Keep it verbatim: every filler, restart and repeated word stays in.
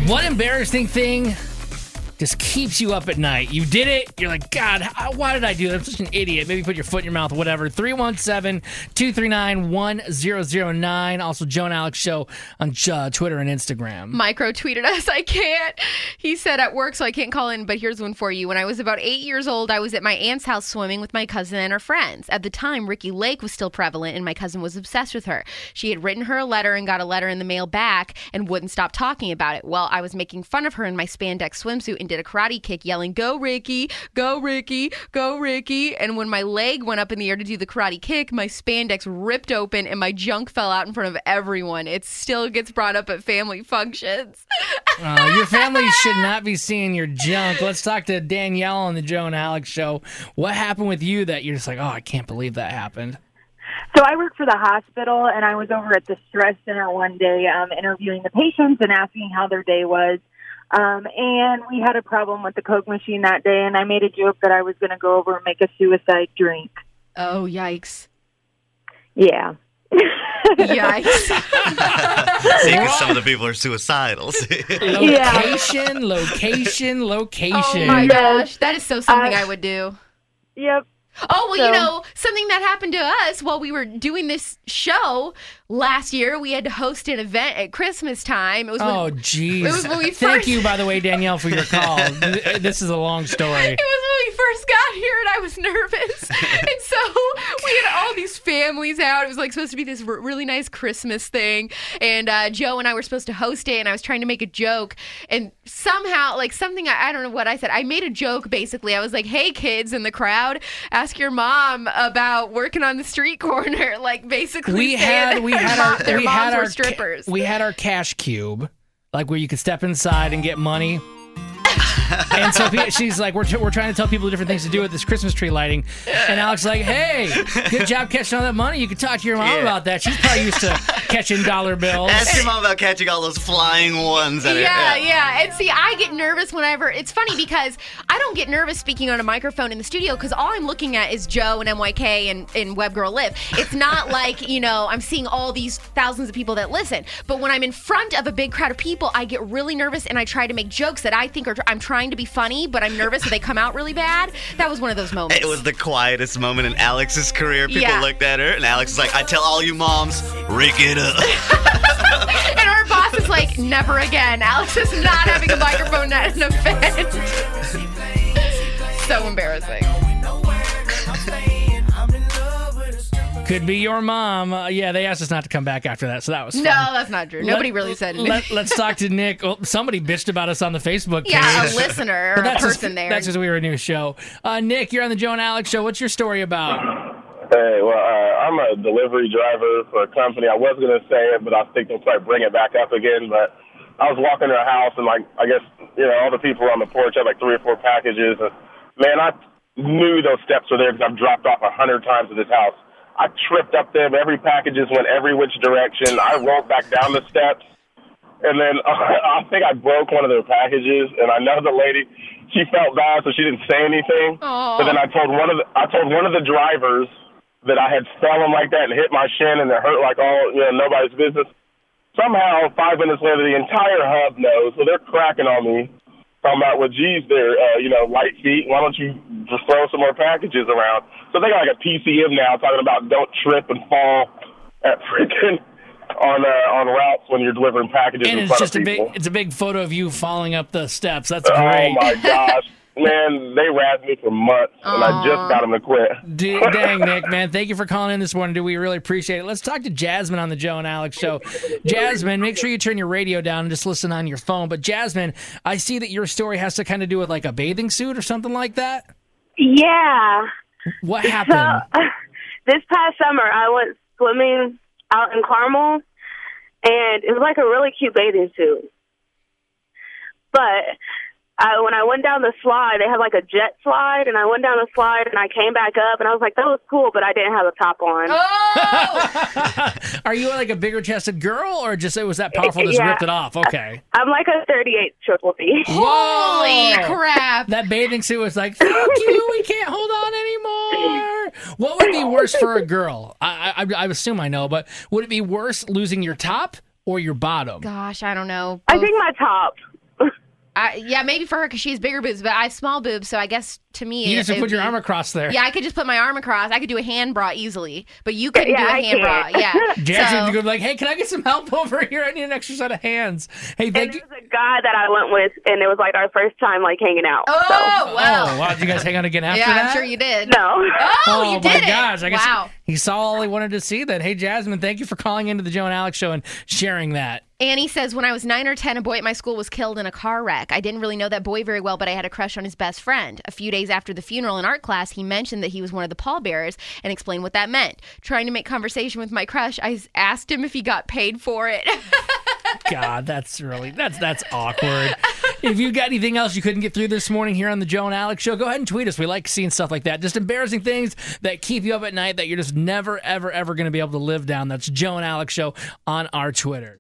What embarrassing thing just keeps you up at night? You did it. You're like, God, how, why did I do that? I'm such an idiot. Maybe put your foot in your mouth, whatever. three one seven, two three nine, one zero zero nine. Also, Joe and Alex Show on uh, Twitter and Instagram. Micro tweeted us, I can't. He said at work, so I can't call in, but here's one for you. When I was about eight years old, I was at my aunt's house swimming with my cousin and her friends. At the time, Ricky Lake was still prevalent, and my cousin was obsessed with her. She had written her a letter and got a letter in the mail back and wouldn't stop talking about it. Well, I was making fun of her in my spandex swimsuit and did a karate kick, yelling, "Go, Ricky, go, Ricky, go, Ricky." And when my leg went up in the air to do the karate kick, my spandex ripped open and my junk fell out in front of everyone. It still gets brought up at family functions. uh, your family should not be seeing your junk. Let's talk to Danielle on the Joe and Alex Show. What happened with you that you're just like, oh, I can't believe that happened? So I work for the hospital, and I was over at the stress center one day um, interviewing the patients and asking how their day was. Um, and we had a problem with the Coke machine that day, and I made a joke that I was going to go over and make a suicide drink. Oh, yikes. Yeah. Yikes. See, because some of the people are suicidal. Location, location, location. Oh, my gosh. That is so something Uh, I would do. Yep. Oh, well, So- you know, something that happened to us while we were doing this show last year, we had to host an event at Christmas time. It was when, Oh, jeez. It was when we Thank first- you, by the way, Danielle, for your call. This is a long story. It was when we first got here, and I was nervous. And so we had all these families out. It was like supposed to be this r- really nice Christmas thing. And uh, Joe and I were supposed to host it, and I was trying to make a joke. And somehow, like something, I, I don't know what I said. I made a joke, basically. I was like, "Hey, kids in the crowd, ask your mom about working on the street corner." Like, basically We saying had that we their had mom- our their we moms had were our strippers. Ca- we had our cash cube, like where you could step inside and get money. And so pe- she's like, we're, t- we're trying to tell people different things to do with this Christmas tree lighting. And Alex is like, hey, good job catching all that money. You can talk to your mom Yeah. about that. She's probably used to catching dollar bills. Ask your mom about catching all those flying ones. That Yeah, are, yeah. And see, I get nervous whenever. It's funny because I don't get nervous speaking on a microphone in the studio because all I'm looking at is Joe and M Y K and, and Web Girl Live. It's not like, you know, I'm seeing all these thousands of people that listen. But when I'm in front of a big crowd of people, I get really nervous and I try to make jokes that I think are, I'm trying to be funny, but I'm nervous that they come out really bad. That was one of those moments. It was the quietest moment in Alex's career. People Yeah. looked at her, and Alex was like, "I tell all you moms, rig it up." And our boss is like, never again. Alex is not having a microphone at an event. So embarrassing. Could be your mom. Uh, yeah, they asked us not to come back after that, so that was fun. No, that's not true. Nobody really said anything. Let, let's talk to Nick. Well, somebody bitched about us on the Facebook page. Yeah, a listener or But a that's person just, there. That's because we were a new show. Uh, Nick, you're on the Joe and Alex Show. What's your story about? Hey, well, uh, I'm a delivery driver for a company. I was going to say it, but I think they'll probably bring it back up again. But I was walking to a house, and, like, I guess, you know, all the people on the porch had, like, three or four packages. And, man, I knew those steps were there because I've dropped off a hundred times at this house. I tripped up them. Every package just went every which direction. I rolled back down the steps. And then uh, I think I broke one of their packages, and I know the lady, she felt bad, so she didn't say anything. Aww. But then I told one of the, I told one of the drivers that I had fallen like that and hit my shin, and it hurt like all, you know, nobody's business. Somehow, five minutes later, the entire hub knows, so they're cracking on me, talking about, well, geez, they're, uh, you know, light feet. Why don't you just throw some more packages around? So they got like a P C M now talking about don't trip and fall at freaking on uh, on routes when you're delivering packages And in it's front just of a people. big, it's a big photo of you falling up the steps. That's Oh great. my gosh, man, they razzed me for months, and I just got them to quit. D- dang, Nick, man. Thank you for calling in this morning, dude. We really appreciate it. Let's talk to Jasmine on the Joe and Alex Show. Jasmine, make sure you turn your radio down and just listen on your phone. But Jasmine, I see that your story has to kind of do with like a bathing suit or something like that. Yeah. What happened? So, this past summer, I went swimming out in Carmel, and it was like a really cute bathing suit. But I, when I went down the slide, they had like a jet slide, and I went down the slide, and I came back up, and I was like, that was cool, but I didn't have a top on. Oh! Are you like a bigger chested girl, or just it was that powerful just Yeah. ripped it off? Okay. I'm like a thirty-eight triple D. Holy Whoa! crap. That bathing suit was like, fuck you, we can't hold on anymore. What would be worse for a girl? I, I, I assume I know, but would it be worse losing your top or your bottom? Gosh, I don't know. I Both- think my top. I, yeah, maybe for her because she has bigger boobs, but I have small boobs, so I guess to me, You it, just have it to put your would be- arm across there. Yeah, I could just put my arm across. I could do a hand bra easily, but you couldn't Yeah, do a I hand bra. can't. Yeah. Jasmine So- would go like, hey, can I get some help over here? I need an extra set of hands. Hey, And thank there you. was a guy that I went with, and it was like our first time like hanging out. Oh, So. well. Oh, wow. Did you guys hang out again after yeah, that? I'm sure you did. No. Oh, you my did it. gosh. I guess Wow. he saw all he wanted to see then. Hey, Jasmine, thank you for calling into the Joe and Alex show and sharing that. Annie says, when I was nine or ten, a boy at my school was killed in a car wreck. I didn't really know that boy very well, but I had a crush on his best friend. A few days after the funeral in art class, he mentioned that he was one of the pallbearers and explained what that meant. Trying to make conversation with my crush, I asked him if he got paid for it. God, that's really, that's that's awkward. If you got anything else you couldn't get through this morning here on the Joe and Alex show, go ahead and tweet us. We like seeing stuff like that. Just embarrassing things that keep you up at night that you're just never, ever, ever going to be able to live down. That's Joe and Alex show on our Twitter.